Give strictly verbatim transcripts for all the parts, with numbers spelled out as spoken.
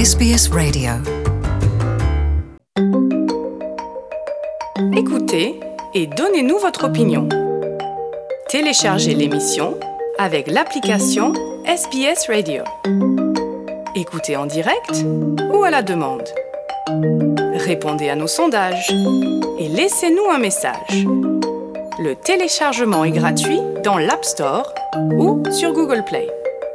S B S Radio. Écoutez et donnez-nous votre opinion. Téléchargez l'émission avec l'application S B S Radio. Écoutez en direct ou à la demande. Répondez à nos sondages et laissez-nous un message. Le téléchargement est gratuit dans l'App Store ou sur Google Play.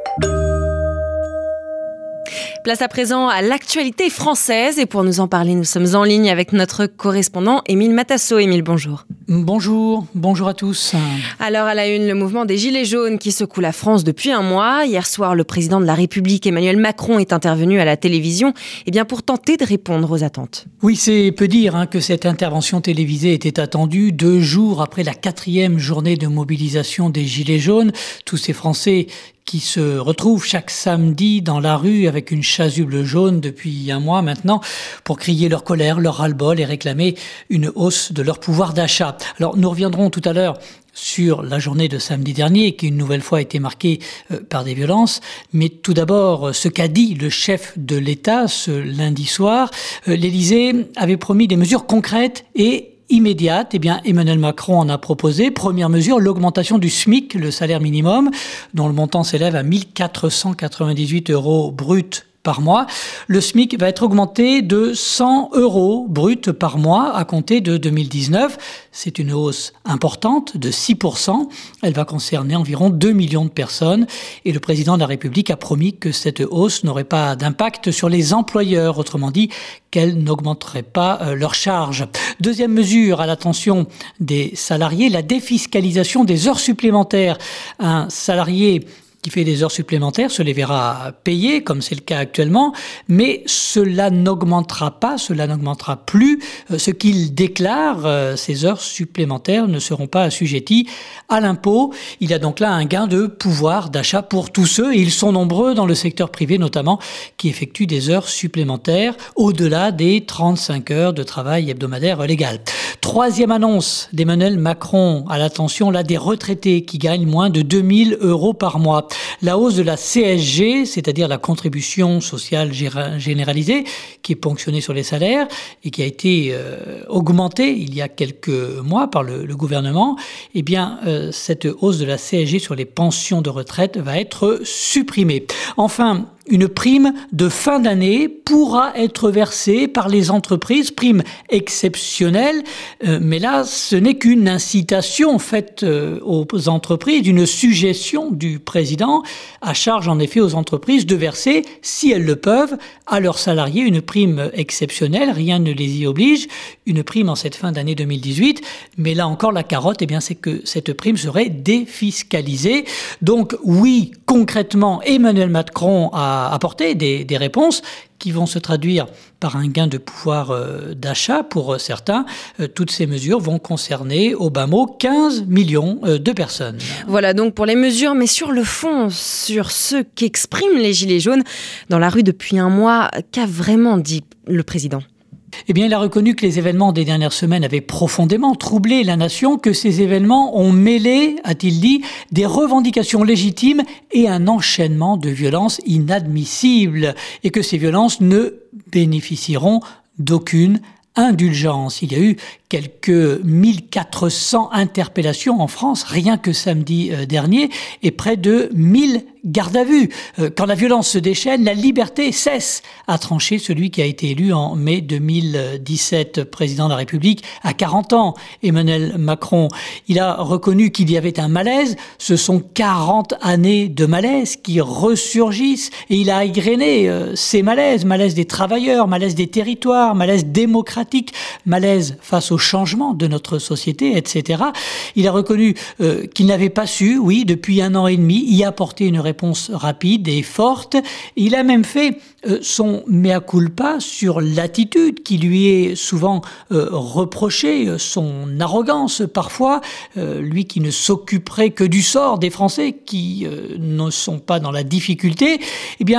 Place à présent à l'actualité française et pour nous en parler, nous sommes en ligne avec notre correspondant Émile Matasso. Émile, bonjour. Bonjour, bonjour à tous. Alors à la une, le mouvement des Gilets jaunes qui secoue la France depuis un mois. Hier soir, le président de la République, Emmanuel Macron, est intervenu à la télévision eh bien, pour tenter de répondre aux attentes. Oui, c'est peu dire hein, que cette intervention télévisée était attendue deux jours après la quatrième journée de mobilisation des Gilets jaunes. Tous ces Français qui se retrouvent chaque samedi dans la rue avec une chasuble jaune depuis un mois maintenant pour crier leur colère, leur ras-le-bol et réclamer une hausse de leur pouvoir d'achat. Alors nous reviendrons tout à l'heure sur la journée de samedi dernier qui une nouvelle fois a été marquée euh, par des violences. Mais tout d'abord, ce qu'a dit le chef de l'État ce lundi soir, euh, l'Élysée avait promis des mesures concrètes et immédiate. Eh bien, Emmanuel Macron en a proposé. Première mesure, l'augmentation du SMIC, le salaire minimum, dont le montant s'élève à mille quatre cent quatre-vingt-dix-huit euros bruts par mois. Le SMIC va être augmenté de cent euros bruts par mois à compter de deux mille dix-neuf. C'est une hausse importante de six pour cent. Elle va concerner environ deux millions de personnes. Et le président de la République a promis que cette hausse n'aurait pas d'impact sur les employeurs. Autrement dit, qu'elle n'augmenterait pas euh, leurs charges. Deuxième mesure à l'attention des salariés, la défiscalisation des heures supplémentaires. Un salarié qui fait des heures supplémentaires se les verra payer, comme c'est le cas actuellement, mais cela n'augmentera pas, cela n'augmentera plus ce qu'il déclare. Ces heures supplémentaires ne seront pas assujetties à l'impôt. Il y a donc là un gain de pouvoir d'achat pour tous ceux, et ils sont nombreux dans le secteur privé notamment, qui effectuent des heures supplémentaires au-delà des trente-cinq heures de travail hebdomadaire légal. Troisième annonce d'Emmanuel Macron à l'attention là des retraités qui gagnent moins de deux mille euros par mois. La hausse de la C S G, c'est-à-dire la contribution sociale généralisée, qui est ponctionnée sur les salaires et qui a été euh, augmentée il y a quelques mois par le, le gouvernement, eh bien, euh, cette hausse de la C S G sur les pensions de retraite va être supprimée. Enfin, une prime de fin d'année pourra être versée par les entreprises, prime exceptionnelle, euh, mais là, ce n'est qu'une incitation faite euh, aux entreprises, une suggestion du président, à charge en effet aux entreprises de verser, si elles le peuvent, à leurs salariés une prime exceptionnelle, rien ne les y oblige, une prime en cette fin d'année deux mille dix-huit, mais là encore la carotte, eh bien, c'est que cette prime serait défiscalisée. Donc oui, concrètement, Emmanuel Macron a apporter des, des réponses qui vont se traduire par un gain de pouvoir euh, d'achat pour euh, certains. Euh, toutes ces mesures vont concerner, au bas mot, quinze millions euh, de personnes. Voilà donc pour les mesures, mais sur le fond, sur ce qu'expriment les Gilets jaunes dans la rue depuis un mois, qu'a vraiment dit le président ? Eh bien, il a reconnu que les événements des dernières semaines avaient profondément troublé la nation, que ces événements ont mêlé, a-t-il dit, des revendications légitimes et un enchaînement de violences inadmissibles, et que ces violences ne bénéficieront d'aucune indulgence. Il y a eu quelques mille quatre cents interpellations en France, rien que samedi dernier, et près de mille garde à vue. Quand la violence se déchaîne, la liberté cesse, a tranché celui qui a été élu en mai deux mille dix-sept président de la République à quarante ans, Emmanuel Macron. Il a reconnu qu'il y avait un malaise. Ce sont quarante années de malaise qui ressurgissent, et il a égrené euh, ces malaises, malaise des travailleurs, malaise des territoires, malaise démocratique, malaise face au changement de notre société, et cetera. Il a reconnu euh, qu'il n'avait pas su, oui, depuis un an et demi, y apporter une réponse rapide et forte. Il a même fait euh, son mea culpa sur l'attitude qui lui est souvent euh, reprochée, son arrogance parfois, euh, lui qui ne s'occuperait que du sort des Français qui euh, ne sont pas dans la difficulté. Eh bien,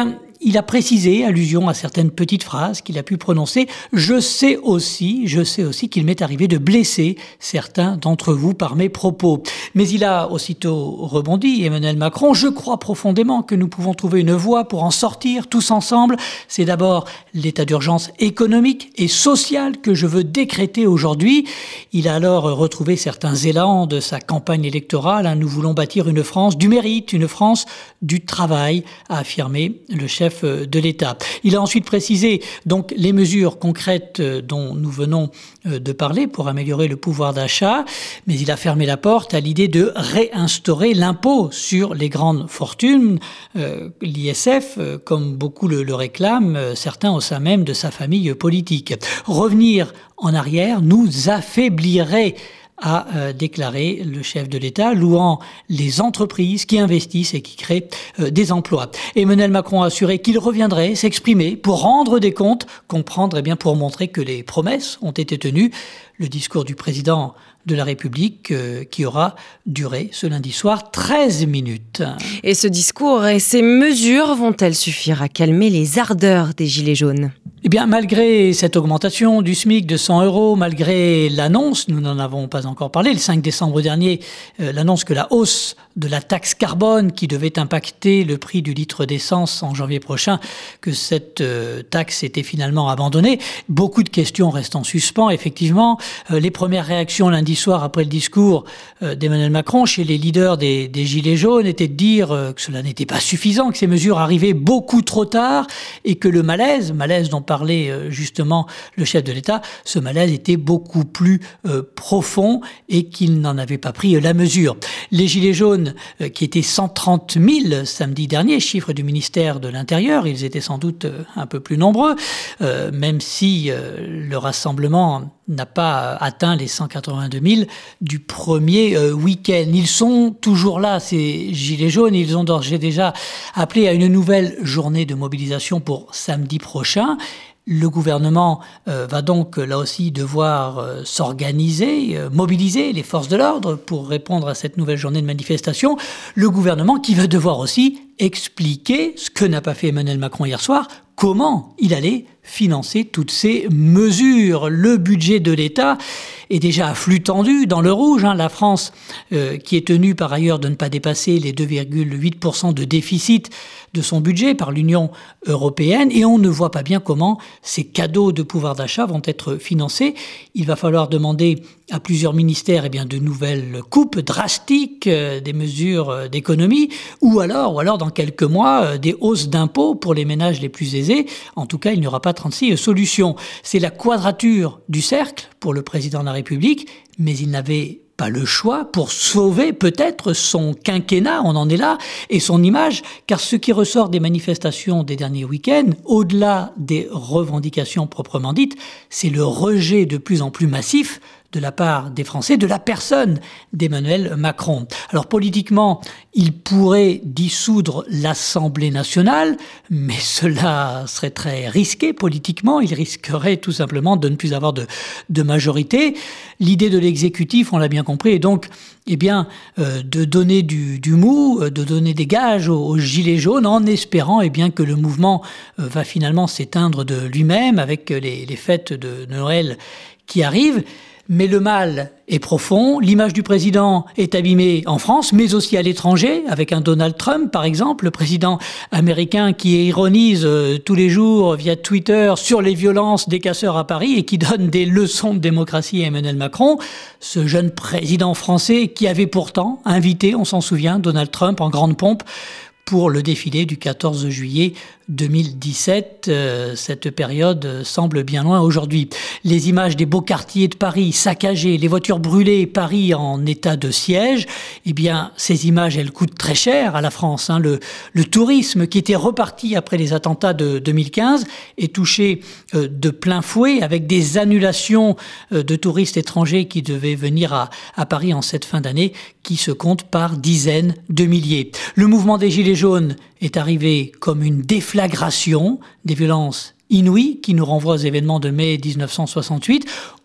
il a précisé, allusion à certaines petites phrases qu'il a pu prononcer. Je sais aussi, je sais aussi qu'il m'est arrivé de blesser certains d'entre vous par mes propos. Mais il a aussitôt rebondi, Emmanuel Macron. Je crois profondément que nous pouvons trouver une voie pour en sortir tous ensemble. C'est d'abord l'état d'urgence économique et social que je veux décréter aujourd'hui. Il a alors retrouvé certains élans de sa campagne électorale. Nous voulons bâtir une France du mérite, une France du travail, a affirmé le chef de l'État. Il a ensuite précisé donc les mesures concrètes dont nous venons de parler pour améliorer le pouvoir d'achat, mais il a fermé la porte à l'idée de réinstaurer l'impôt sur les grandes fortunes, euh, l'I S F, euh, comme beaucoup le, le réclament, euh, certains au sein même de sa famille politique. Revenir en arrière nous affaiblirait, a euh, déclaré le chef de l'État, louant les entreprises qui investissent et qui créent euh, des emplois. Emmanuel Macron a assuré qu'il reviendrait s'exprimer pour rendre des comptes, comprendre, eh bien, pour montrer que les promesses ont été tenues. Le discours du président de la République euh, qui aura duré ce lundi soir treize minutes. Et ce discours et ces mesures vont-elles suffire à calmer les ardeurs des Gilets jaunes ? Eh bien, malgré cette augmentation du SMIC de cent euros, malgré l'annonce, nous n'en avons pas encore parlé, le cinq décembre dernier, euh, l'annonce que la hausse de la taxe carbone qui devait impacter le prix du litre d'essence en janvier prochain, que cette euh, taxe était finalement abandonnée. Beaucoup de questions restent en suspens, effectivement. Euh, les premières réactions lundi soir après le discours euh, d'Emmanuel Macron chez les leaders des, des Gilets jaunes étaient de dire euh, que cela n'était pas suffisant, que ces mesures arrivaient beaucoup trop tard et que le malaise, malaise dont parlait euh, justement le chef de l'État, ce malaise était beaucoup plus euh, profond et qu'il n'en avait pas pris euh, la mesure. Les Gilets jaunes, euh, qui étaient cent trente mille samedi dernier, chiffre du ministère de l'Intérieur, ils étaient sans doute euh, un peu plus nombreux, euh, même si euh, le rassemblement n'a pas atteint les cent quatre-vingt-deux mille du premier euh, week-end. Ils sont toujours là, ces Gilets jaunes. Ils ont d'ores et déjà appelé à une nouvelle journée de mobilisation pour samedi prochain. Le gouvernement euh, va donc là aussi devoir euh, s'organiser, euh, mobiliser les forces de l'ordre pour répondre à cette nouvelle journée de manifestation. Le gouvernement qui va devoir aussi expliquer, ce que n'a pas fait Emmanuel Macron hier soir, comment il allait financer toutes ces mesures. Le budget de l'État est déjà à flux tendu dans le rouge. Hein. La France, euh, qui est tenue par ailleurs de ne pas dépasser les deux virgule huit pour cent de déficit de son budget par l'Union européenne, et on ne voit pas bien comment ces cadeaux de pouvoir d'achat vont être financés. Il va falloir demander à plusieurs ministères eh bien, de nouvelles coupes drastiques, euh, des mesures euh, d'économie, ou alors, ou alors dans quelques mois, euh, des hausses d'impôts pour les ménages les plus aisés. En tout cas, il n'y aura pas trente-six solutions. C'est la quadrature du cercle pour le président de la République, mais il n'avait pas le choix pour sauver peut-être son quinquennat, on en est là, et son image, car ce qui ressort des manifestations des derniers week-ends, au-delà des revendications proprement dites, c'est le rejet de plus en plus massif de la part des Français, de la personne d'Emmanuel Macron. Alors politiquement, il pourrait dissoudre l'Assemblée nationale, mais cela serait très risqué politiquement. Il risquerait tout simplement de ne plus avoir de, de majorité. L'idée de l'exécutif, on l'a bien compris, est donc eh bien, euh, de donner du, du mou, de donner des gages aux, aux Gilets jaunes en espérant eh bien, que le mouvement euh, va finalement s'éteindre de lui-même avec les, les fêtes de Noël qui arrivent. Mais le mal est profond, l'image du président est abîmée en France, mais aussi à l'étranger, avec un Donald Trump, par exemple, le président américain qui ironise euh, tous les jours via Twitter sur les violences des casseurs à Paris et qui donne des leçons de démocratie à Emmanuel Macron. Ce jeune président français qui avait pourtant invité, on s'en souvient, Donald Trump en grande pompe pour le défilé du quatorze juillet deux mille dix-sept. Euh, cette période semble bien loin aujourd'hui. Les images des beaux quartiers de Paris saccagés, les voitures brûlées, Paris en état de siège, eh bien, ces images, elles coûtent très cher à la France. Hein. Le, le tourisme qui était reparti après les attentats de deux mille quinze est touché euh, de plein fouet avec des annulations euh, de touristes étrangers qui devaient venir à, à Paris en cette fin d'année qui se comptent par dizaines de milliers. Le mouvement des Gilets jaunes est arrivé comme une déflagration des violences inouïes qui nous renvoient aux événements de mai dix-neuf cent soixante-huit.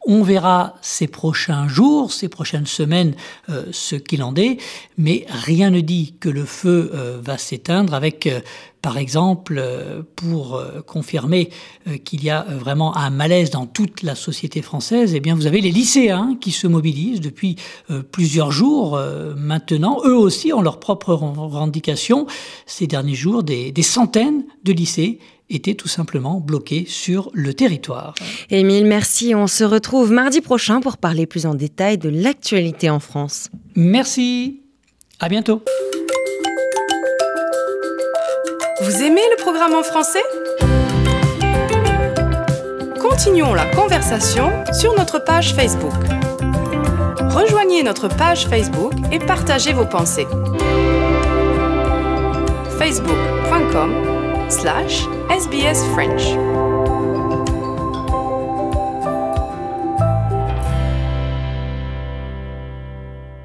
On verra ces prochains jours, ces prochaines semaines, euh, ce qu'il en est, mais rien ne dit que le feu euh, va s'éteindre avec, euh, par exemple, euh, pour euh, confirmer euh, qu'il y a euh, vraiment un malaise dans toute la société française, eh bien vous avez les lycéens qui se mobilisent depuis euh, plusieurs jours euh, maintenant. Eux aussi ont leurs propres revendications. Ces derniers jours, des, des centaines de lycées étaient tout simplement bloqués sur le territoire. Émile, merci. On se retrouve mardi prochain pour parler plus en détail de l'actualité en France. Merci. À bientôt. Vous aimez le programme en français ? Continuons la conversation sur notre page Facebook. Rejoignez notre page Facebook et partagez vos pensées. facebook.com slash SBS French.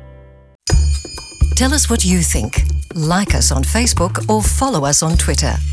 Tell us what you think. Like us on Facebook or follow us on Twitter.